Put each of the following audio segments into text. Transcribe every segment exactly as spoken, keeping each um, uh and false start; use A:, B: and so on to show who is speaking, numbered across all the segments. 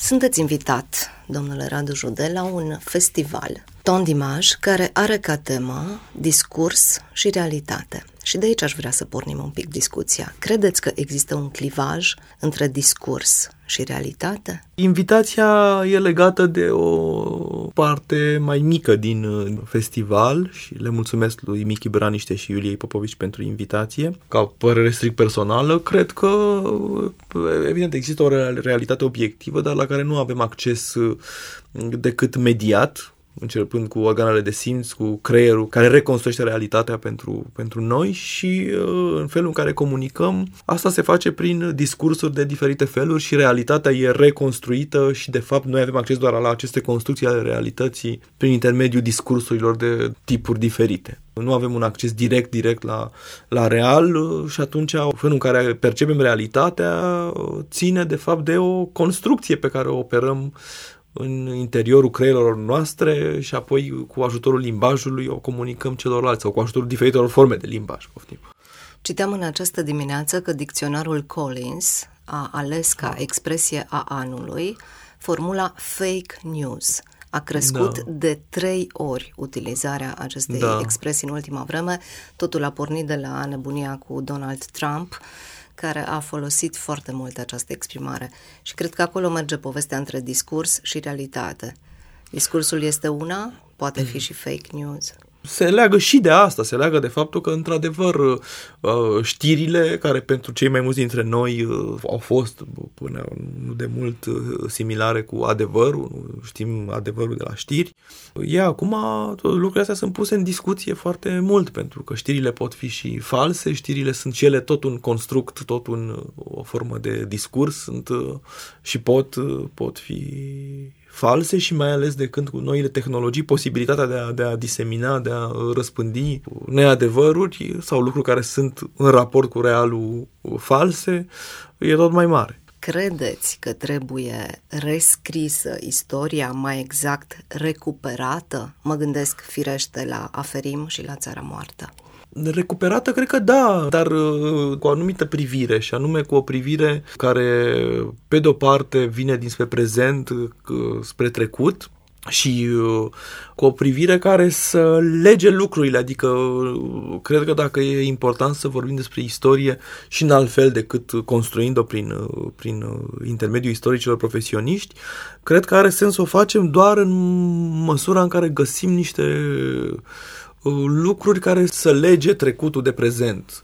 A: Sunteți invitat, domnule Radu Judel, la un festival, Ton d'Image, care are ca temă discurs și realitate. Și de aici aș vrea să pornim un pic discuția. Credeți că există un clivaj între discurs și realitate?
B: Invitația e legată de o parte mai mică din festival și le mulțumesc lui Michi Braniște și Iuliei Popovici pentru invitație. Ca părere strict personală, cred că evident există o realitate obiectivă, dar la care nu avem acces decât mediat, începând cu organele de simț, cu creierul, care reconstruiește realitatea pentru, pentru noi și în felul în care comunicăm, asta se face prin discursuri de diferite feluri și realitatea e reconstruită și de fapt noi avem acces doar la aceste construcții ale realității prin intermediul discursurilor de tipuri diferite. Nu avem un acces direct, direct la, la real și atunci felul în care percepem realitatea ține de fapt de o construcție pe care o operăm în interiorul creierilor noastre și apoi cu ajutorul limbajului o comunicăm celorlalți sau cu ajutorul diferitelor forme de limbaj. Poftim.
A: Citeam în această dimineață că dicționarul Collins a ales ca expresie a anului formula fake news. A crescut da. de trei ori utilizarea acestei da. expresii în ultima vreme. Totul a pornit de la nebunia cu Donald Trump, care a folosit foarte mult această exprimare. Și cred că acolo merge povestea între discurs și realitate. Discursul este una, poate fi și fake news.
B: Se leagă și de asta, se leagă de faptul că, într-adevăr, știrile care pentru cei mai mulți dintre noi au fost până nu de mult similare cu adevărul, știm adevărul de la știri, e acum, lucrurile astea sunt puse în discuție foarte mult, pentru că știrile pot fi și false, știrile sunt și ele tot un construct, tot un, o formă de discurs, sunt și pot, pot fi false și mai ales de când cu noile tehnologii, posibilitatea de a, de a disemina, de a răspândi neadevăruri sau lucruri care sunt în raport cu realul false, e tot mai mare.
A: Credeți că trebuie rescrisă istoria, mai exact recuperată? Mă gândesc firește la Aferim și la Țara Moartă.
B: Recuperată, cred că da, dar cu o anumită privire, și anume cu o privire care, pe de-o parte, vine dinspre prezent, spre trecut, și cu o privire care să lege lucrurile, adică cred că dacă e important să vorbim despre istorie și în alt fel decât construind-o prin, prin intermediul istoricilor profesioniști, cred că are sens să o facem doar în măsura în care găsim niște lucruri care să lege trecutul de prezent.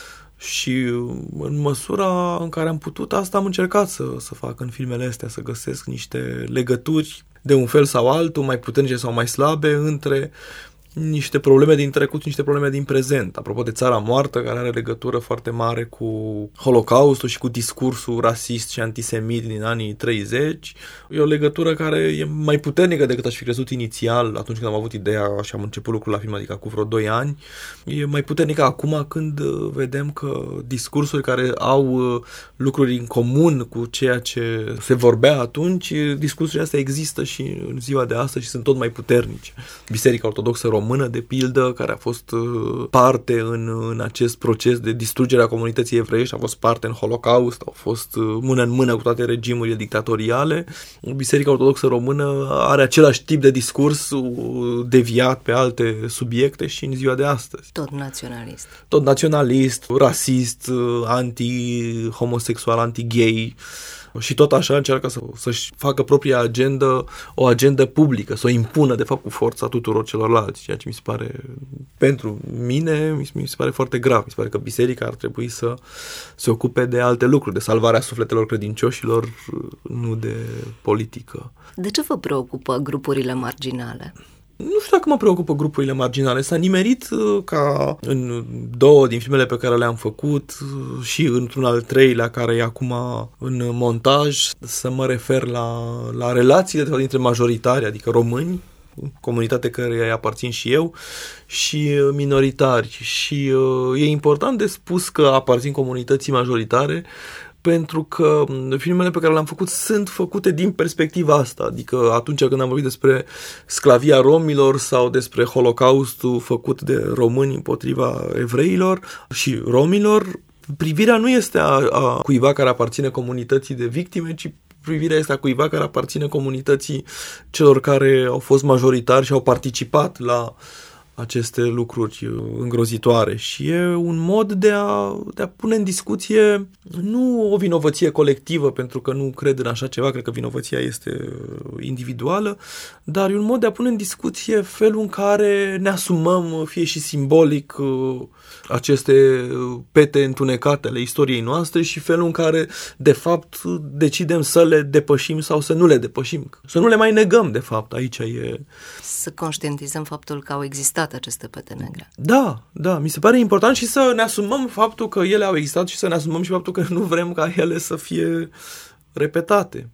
B: Și în măsura în care am putut, asta am încercat să, să fac în filmele astea, să găsesc niște legături de un fel sau altul, mai puternice sau mai slabe, între niște probleme din trecut și niște probleme din prezent. Apropo de Țara Moartă, care are legătură foarte mare cu Holocaustul și cu discursul rasist și antisemit din anii treizeci, e o legătură care e mai puternică decât aș fi crezut inițial atunci când am avut ideea și am început lucrul la film, adică cu vreo doi ani. E mai puternică acum când vedem că discursuri care au lucruri în comun cu ceea ce se vorbea atunci, discursurile astea există și în ziua de astăzi și sunt tot mai puternice. Biserica Ortodoxă Română, de pildă, care a fost parte în, în acest proces de distrugere a comunității evreiești, a fost parte în Holocaust, au fost mână în mână cu toate regimurile dictatoriale. Biserica Ortodoxă Română are același tip de discurs deviat pe alte subiecte și în ziua de astăzi.
A: Tot naționalist.
B: Tot naționalist, rasist, anti-homosexual, anti-gay. Și tot așa încearcă să, să-și facă propria agendă, o agendă publică, să o impună, de fapt, cu forța tuturor celorlalți, ceea ce mi se pare, pentru mine, mi se pare foarte grav. Mi se pare că biserica ar trebui să se ocupe de alte lucruri, de salvarea sufletelor credincioșilor, nu de politică.
A: De ce vă preocupă grupurile marginale?
B: Nu știu dacă mă preocupă grupurile marginale. S-a nimerit ca în două din filmele pe care le-am făcut și într-un al treilea care e acum în montaj să mă refer la, la relațiile dintre majoritari, adică români, comunitate care îi aparțin și eu, și minoritari. Și e important de spus că aparțin comunității majoritare, pentru că filmele pe care le-am făcut sunt făcute din perspectiva asta, adică atunci când am vorbit despre sclavia romilor sau despre Holocaustul făcut de români împotriva evreilor și romilor, privirea nu este a, a cuiva care aparține comunității de victime, ci privirea este a cuiva care aparține comunității celor care au fost majoritari și au participat la aceste lucruri îngrozitoare. Și e un mod de a, de a pune în discuție nu o vinovăție colectivă, pentru că nu cred în așa ceva, cred că vinovăția este individuală, dar e un mod de a pune în discuție felul în care ne asumăm, fie și simbolic, aceste pete întunecate ale istoriei noastre și felul în care, de fapt, decidem să le depășim sau să nu le depășim. Să nu le mai negăm, de fapt. Aici e...
A: Să conștientizăm faptul că au existat aceste pete negre.
B: Da, da, mi se pare important și să ne asumăm faptul că ele au existat și să ne asumăm și faptul că nu vrem ca ele să fie repetate.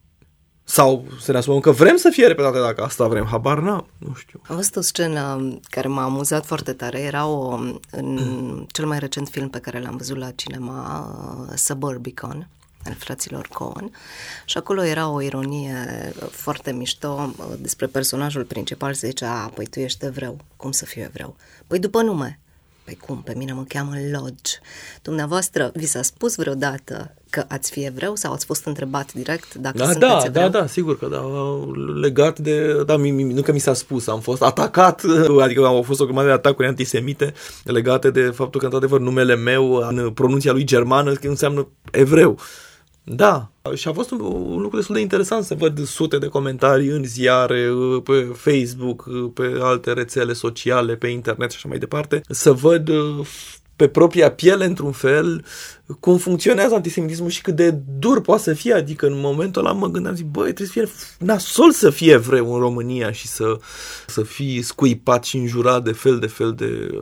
B: Sau să ne asumăm că vrem să fie repetate, dacă asta vrem, habar n-am, nu știu.
A: Am văzut o scenă care m-a amuzat foarte tare, era o, în cel mai recent film pe care l-am văzut la cinema, Suburbicon, al fraților Coen, și acolo era o ironie foarte mișto despre personajul principal, se zicea, păi tu ești evreu, cum să fiu evreu? Păi după nume. Păi cum, pe mine mă cheamă Lodge. Dumneavoastră, vi s-a spus vreodată că ați fi evreu sau ați fost întrebat direct dacă
B: da,
A: sunteți
B: da,
A: evreu?
B: Da, da, sigur că da, legat de, da, nu că mi s-a spus, am fost atacat, adică au fost o grămadă de atacuri antisemite legate de faptul că, într-adevăr, numele meu, în pronunția lui germană, înseamnă evreu. Da, și a fost un, un lucru destul de interesant să văd sute de comentarii în ziare, pe Facebook, pe alte rețele sociale, pe internet și așa mai departe, să văd pe propria piele, într-un fel, cum funcționează antisemitismul și cât de dur poate să fie. Adică în momentul ăla mă gândeam, zic, băi, trebuie să fie nasol să fie evreu în România și să, să fii scuipat și înjurat de fel de fel de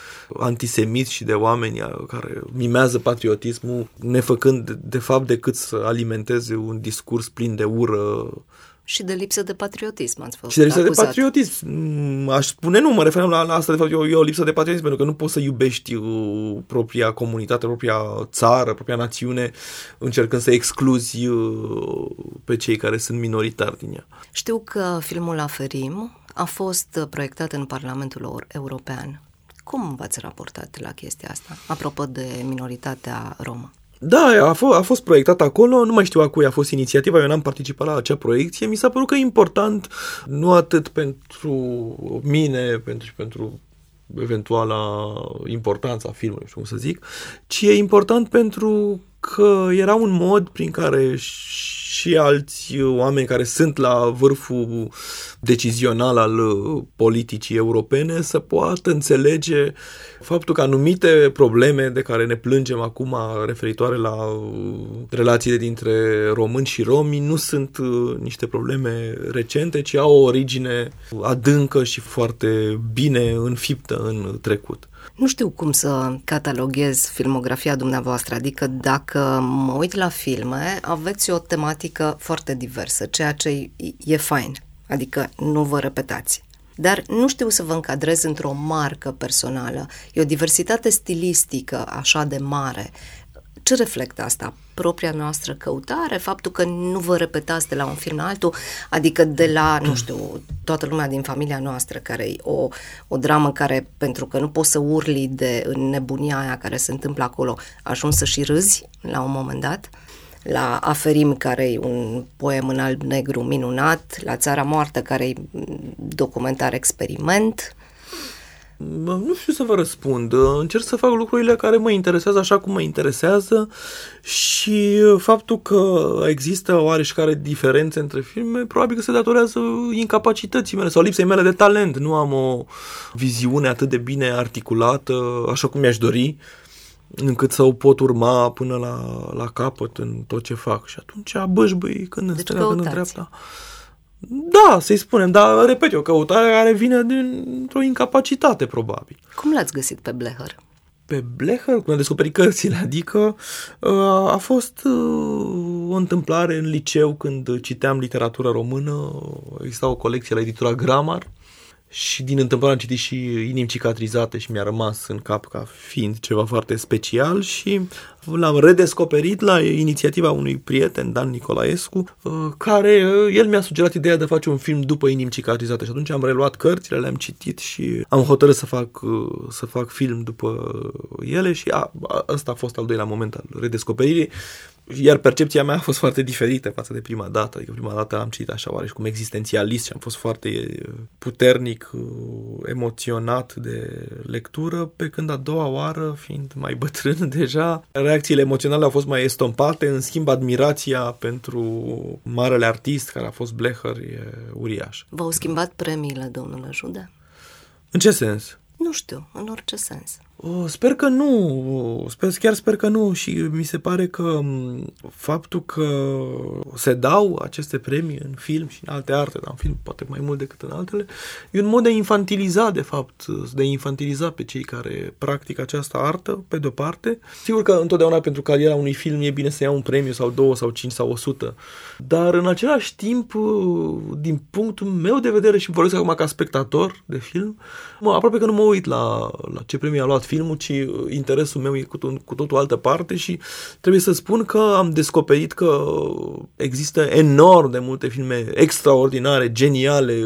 B: antisemiți și de oameni care mimează patriotismul, nefăcând de fapt decât să alimenteze un discurs plin de ură.
A: Și de lipsă de patriotism ați fost
B: Și de lipsă
A: acuzat.
B: de patriotism. Aș spune nu, mă referam la, la asta, de fapt, e o, e o lipsă de patriotism, pentru că nu poți să iubești uh, propria comunitate, propria țară, propria națiune, încercând să excluzi uh, pe cei care sunt minoritari din ea.
A: Știu că filmul Aferim a fost proiectat în Parlamentul European. Cum v-ați raportat la chestia asta, apropo de minoritatea romă?
B: Da, a, f- a fost proiectat acolo, nu mai știu a cui a fost inițiativa, eu n-am participat la acea proiecție, mi s-a părut că e important, nu atât pentru mine, pentru, pentru eventuala importanța filmului, nu știu cum să zic, ci e important pentru că era un mod prin care și alți oameni care sunt la vârful decizional al politicii europene să poată înțelege faptul că anumite probleme de care ne plângem acum referitoare la relațiile dintre români și romi nu sunt niște probleme recente, ci au o origine adâncă și foarte bine înfiptă în trecut.
A: Nu știu cum să cataloghez filmografia dumneavoastră, adică dacă mă uit la filme, aveți o tematică foarte diversă, ceea ce e fain, adică nu vă repetați. Dar nu știu să vă încadrez într-o marcă personală, e o diversitate stilistică așa de mare. Ce reflectă asta? Propria noastră căutare? Faptul că nu vă repetați de la un film la altul? Adică de la, nu știu, toată lumea din familia noastră, care e o, o dramă care, pentru că nu poți să urli de nebunia aia care se întâmplă acolo, ajungi să și râzi la un moment dat? La Aferim, care e un poem în alb-negru minunat, la Țara Moartă, care e documentar experiment.
B: Nu știu să vă răspund. Încerc să fac lucrurile care mă interesează așa cum mă interesează și faptul că există oareșcare diferențe între filme probabil că se datorează incapacității mele sau lipsei mele de talent. Nu am o viziune atât de bine articulată așa cum mi-aș dori, încât să o pot urma până la, la capăt în tot ce fac. Și atunci bășbăi când în
A: deci
B: stânga, când în dreapta. Da, să-i spunem, dar repet, o căutare care vine dintr-o incapacitate, probabil.
A: Cum l-ați găsit pe Bleher?
B: Pe Bleher, când am descoperit cărțile, adică a fost o întâmplare în liceu când citeam literatură română, exista o colecție la editura Gramar și din întâmplare am citit și Inimi cicatrizate și mi-a rămas în cap ca fiind ceva foarte special și l-am redescoperit la inițiativa unui prieten, Dan Nicolaescu, care el mi-a sugerat ideea de a face un film după Inimi cicatrizate și atunci am reluat cărțile, le-am citit și am hotărât să fac, să fac film după ele și a, ăsta a fost al doilea moment al redescoperirii. Iar percepția mea a fost foarte diferită față de prima dată. Adică prima dată am citit așa oareși cum existențialist și am fost foarte puternic emoționat de lectură, pe când a doua oară, fiind mai bătrân deja, reacțiile emoționale au fost mai estompate, în schimb admirația pentru marele artist care a fost Blecher e uriașă.
A: V-au schimbat premiile, domnule Jude?
B: În ce sens?
A: Nu știu, în orice sens.
B: Sper că nu, sper, chiar sper că nu și mi se pare că faptul că se dau aceste premii în film și în alte arte, dar în film poate mai mult decât în altele, e un mod de infantiliza, de fapt, de infantiliza pe cei care practică această artă, pe de-o parte. Sigur că întotdeauna pentru cariera unui film e bine să ia un premiu sau două sau cinci sau o sută, dar în același timp, din punctul meu de vedere și vorbesc acum ca spectator de film, mă, aproape că nu mă uit la, la ce premiu a luat filmul, ci interesul meu e cu, cu totul altă parte și trebuie să spun că am descoperit că există enorm de multe filme extraordinare, geniale,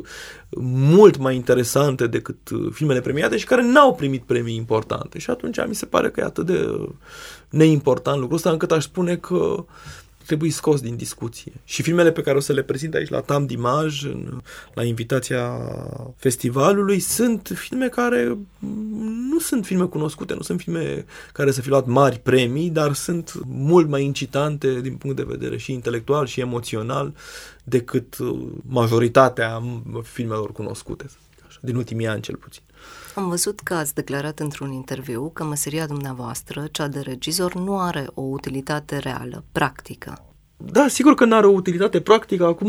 B: mult mai interesante decât filmele premiate și care n-au primit premii importante. Și atunci mi se pare că e atât de neimportant lucrul ăsta încât aș spune că trebuie scos din discuție. Și filmele pe care o să le prezint aici la Tam d'Image, la invitația festivalului, sunt filme care nu sunt filme cunoscute, nu sunt filme care să fi luat mari premii, dar sunt mult mai incitante din punct de vedere și intelectual și emoțional decât majoritatea filmelor cunoscute, din ultimii ani cel puțin.
A: Am văzut că ați declarat într-un interviu că meseria dumneavoastră, cea de regizor, nu are o utilitate reală, practică.
B: Da, sigur că nu are o utilitate practică. Acum,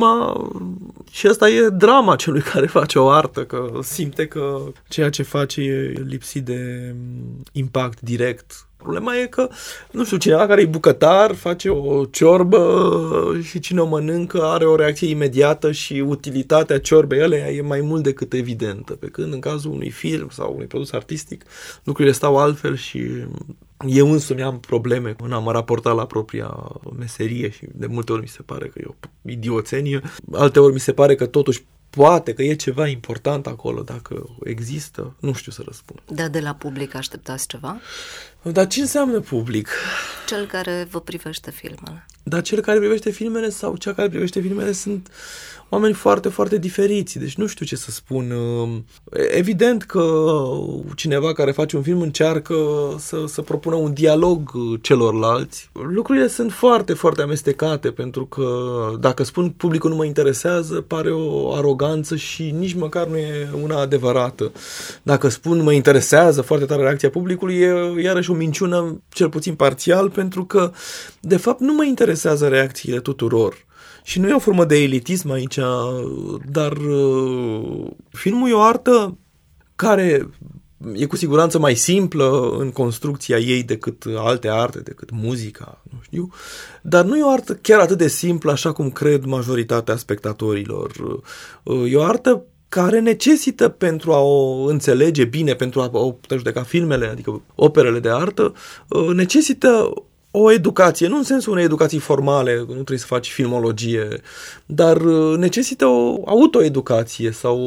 B: și asta e drama celui care face o artă, că simte că ceea ce face e lipsit de impact direct. Problema e că, nu știu, cineva care e bucătar face o ciorbă și cine o mănâncă are o reacție imediată și utilitatea ciorbei alea e mai mult decât evidentă. Pe când în cazul unui film sau unui produs artistic lucrurile stau altfel și eu însumi am probleme când am mă raportat la propria meserie și de multe ori mi se pare că e o idioțenie. Alte ori mi se pare că totuși poate că e ceva important acolo, dacă există, nu știu să răspund.
A: Dar de la public așteptați ceva?
B: Dar ce înseamnă public?
A: Cel care vă privește filmele.
B: Dar cel care privește filmele sau cea care privește filmele sunt oameni foarte, foarte diferiți, deci nu știu ce să spun. Evident că cineva care face un film încearcă să, să propună un dialog celorlalți. Lucrurile sunt foarte, foarte amestecate, pentru că dacă spun publicul nu mă interesează, pare o aroganță și nici măcar nu e una adevărată. Dacă spun mă interesează foarte tare reacția publicului, e iarăși o minciună, cel puțin parțial, pentru că de fapt nu mă interesează reacțiile tuturor. Și nu e o formă de elitism aici, dar uh, filmul e o artă care e cu siguranță mai simplă în construcția ei decât alte arte, decât muzica, nu știu, dar nu e o artă chiar atât de simplă așa cum cred majoritatea spectatorilor. Uh, e o artă care necesită, pentru a o înțelege bine, pentru a o putea judeca filmele, adică operele de artă, uh, necesită o educație, nu în sensul unei educații formale, nu trebuie să faci filmologie, dar necesită o autoeducație sau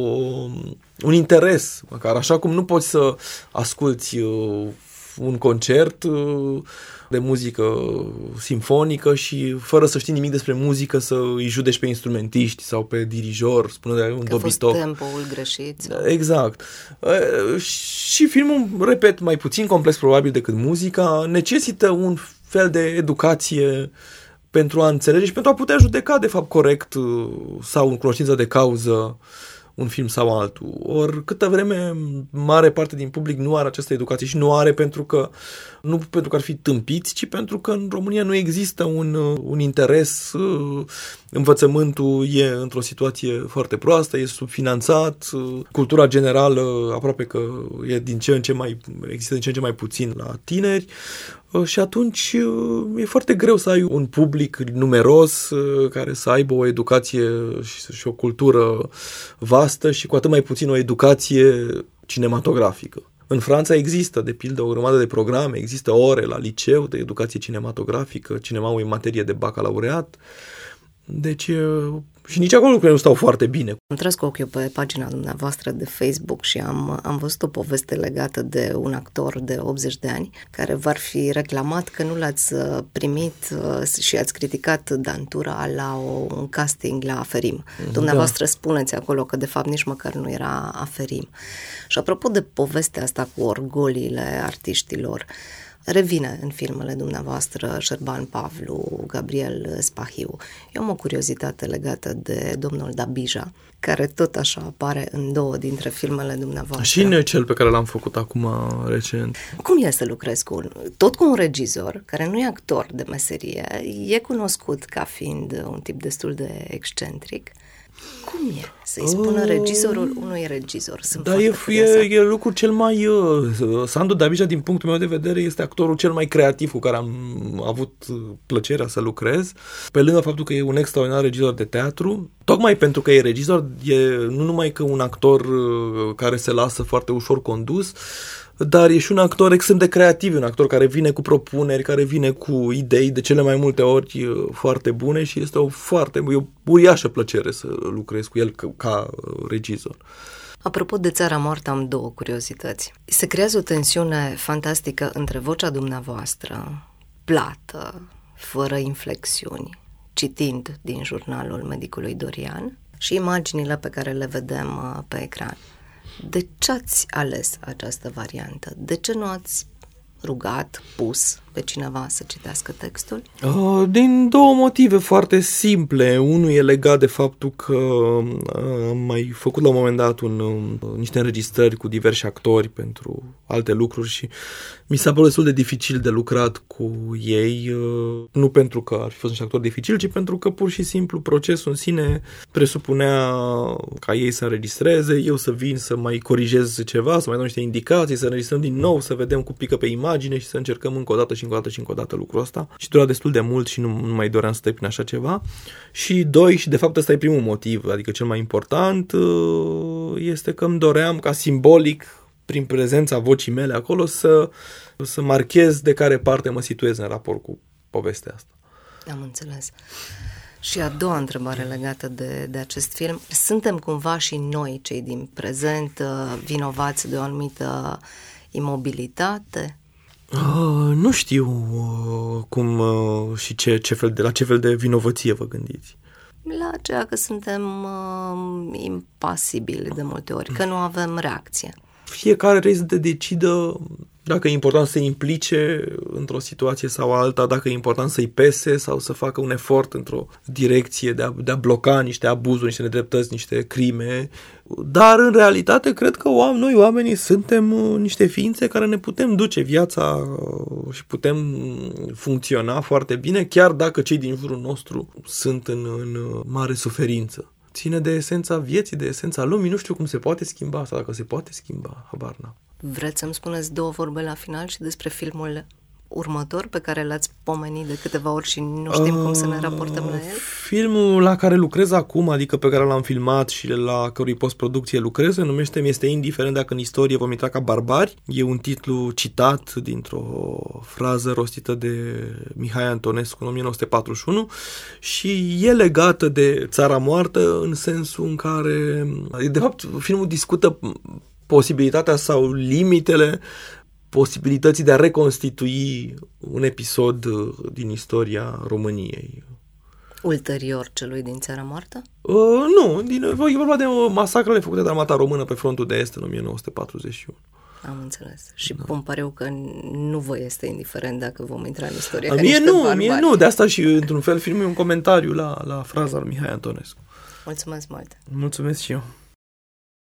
B: un interes, măcar așa cum nu poți să asculți un concert de muzică simfonică și fără să știi nimic despre muzică să îi judeci pe instrumentiști sau pe dirijor, spunând de un dobitoc.
A: Că a fost tempoul greșit. Sau...
B: Exact. Și filmul, repet, mai puțin complex probabil decât muzica, necesită un fel de educație pentru a înțelege și pentru a putea judeca de fapt corect sau în cunoștință de cauză un film sau altul. Ori câtă vreme mare parte din public nu are această educație și nu are pentru că nu pentru că ar fi tâmpiți, ci pentru că în România nu există un, un interes, învățământul e într-o situație foarte proastă, e subfinanțat, cultura generală aproape că e din ce în ce mai, există din ce în ce mai puțin la tineri și atunci e foarte greu să ai un public numeros care să aibă o educație și o cultură vastă și cu atât mai puțin o educație cinematografică. În Franța există, de pildă, o grămadă de programe, există ore la liceu de educație cinematografică, cinemaul e materie de bacalaureat. Deci Și nici acolo lucrurile nu stau foarte bine.
A: Am tras cu ochiul pe pagina dumneavoastră de Facebook și am, am văzut o poveste legată de un actor de optzeci de ani care v-ar fi reclamat că nu l-ați primit și ați criticat dantura la o, un casting la Aferim. Da. Dumneavoastră spuneți acolo că de fapt nici măcar nu era Aferim. Și apropo de povestea asta cu orgoliile artiștilor, revine în filmele dumneavoastră Șerban Pavlu, Gabriel Spahiu. Eu am o curiozitate legată de domnul Dabija, care tot așa apare în două dintre filmele dumneavoastră.
B: Și în cel pe care l-am făcut acum recent.
A: Cum e să lucrezi cu un, tot cu un regizor, care nu e actor de meserie, e cunoscut ca fiind un tip destul de excentric? Cum e să-i spună regizorul unui regizor? Sunt
B: da, e, e, e lucrul cel mai... Uh, Sandu Dabija, din punctul meu de vedere, este actorul cel mai creativ cu care am avut plăcerea să lucrez, pe lângă faptul că e un extraordinar regizor de teatru. Tocmai pentru că e regizor, e nu numai că un actor uh, care se lasă foarte ușor condus, dar e și un actor extrem de creativ, un actor care vine cu propuneri, care vine cu idei, de cele mai multe ori foarte bune și este o foarte, e o uriașă plăcere să lucrez cu el ca, ca regizor.
A: Apropo de Țara Moartă, am două curiozități. Se creează o tensiune fantastică între vocea dumneavoastră, plată, fără inflexiuni, citind din jurnalul medicului Dorian, și imaginile pe care le vedem pe ecran. De ce ați ales această variantă? De ce nu ați rugat, pus pe cineva să citească textul?
B: Din două motive foarte simple. Unul e legat de faptul că am mai făcut la un moment dat un, niște înregistrări cu diversi actori pentru alte lucruri și mi s-a părut destul de dificil de lucrat cu ei, nu pentru că ar fi fost niște actori dificili, ci pentru că pur și simplu procesul în sine presupunea ca ei să înregistreze, eu să vin să mai corigez ceva, să mai dau niște indicații, să înregistrăm din nou, să vedem cu pică pe imagine și să încercăm încă o dată și încă o dată și încă o dată lucrul ăsta. Și dura destul de mult și nu, nu mai doream să trec prin așa ceva. Și doi, și de fapt ăsta e primul motiv, adică cel mai important, este că îmi doream ca simbolic, prin prezența vocii mele acolo, să, să marchez de care parte mă situez în raport cu povestea asta.
A: Am înțeles. Și a doua întrebare legată de, de acest film. Suntem cumva și noi, cei din prezent, vinovați de o anumită imobilitate?
B: Uh, nu știu uh, cum uh, și ce, ce fel de, la ce fel de vinovăție vă gândiți.
A: La aceea că suntem uh, impasibili de multe ori, că nu avem reacție.
B: Fiecare trebuie să te decidă dacă e important să se implice într-o situație sau alta, dacă e important să-i pese sau să facă un efort într-o direcție de a, de a bloca niște abuzuri, niște nedreptăți, niște crime. Dar, în realitate, cred că noi, oamenii, suntem niște ființe care ne putem duce viața și putem funcționa foarte bine, chiar dacă cei din jurul nostru sunt în, în mare suferință. Ține de esența vieții, de esența lumii. Nu știu cum se poate schimba asta, dacă se poate schimba, habar n-am.
A: Vreți să-mi spuneți două vorbe la final și despre filmul următor pe care l-ați pomenit de câteva ori și nu știm uh, cum să ne raportăm la el?
B: Filmul la care lucrez acum, adică pe care l-am filmat și la cărui postproducție lucrez, se numește Mi este indiferent dacă în istorie vom intra ca barbari. E un titlu citat dintr-o frază rostită de Mihai Antonescu în o mie nouă sute patruzeci și unu și e legată de Țara Moartă în sensul în care, de fapt, filmul discută posibilitatea sau limitele posibilității de a reconstitui un episod din istoria României.
A: Ulterior celui din Țara Moartă?
B: Uh, nu, din, e vorba de masacrele făcute de armata română pe frontul de est în o mie nouă sute patruzeci și unu.
A: Am înțeles. Și da. Îmi pare eu că nu vă este indiferent dacă vom intra în istorie.
B: A,
A: ca
B: mie
A: niște
B: nu,
A: barbari.
B: mie nu, de asta și într-un fel filmul e un comentariu la, la fraza lui Mihai Antonescu.
A: Mulțumesc mult!
B: Mulțumesc și eu!